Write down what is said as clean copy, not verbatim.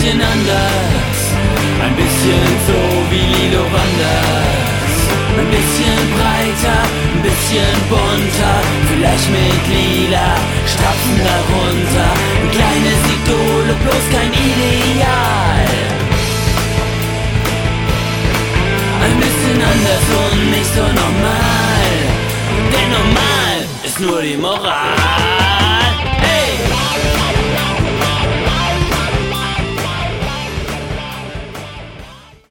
bisschen anders, ein bisschen so wie Lilo Wanders. Ein bisschen breiter, ein bisschen bunter, vielleicht mit lila Strapsen darunter. Ein kleines Idol und bloß kein Ideal. Ein bisschen anders und nicht so normal, denn normal ist nur die Moral.